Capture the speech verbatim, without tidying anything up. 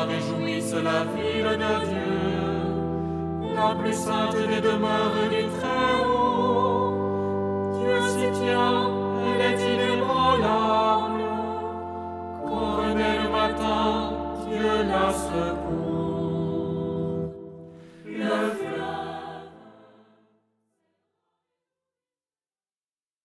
réjouisse la ville de Dieu, la plus sainte des demeures du Très-Haut. Dieu s'y tient, elle est inébranlable. Couronnée le matin, Dieu la secoue.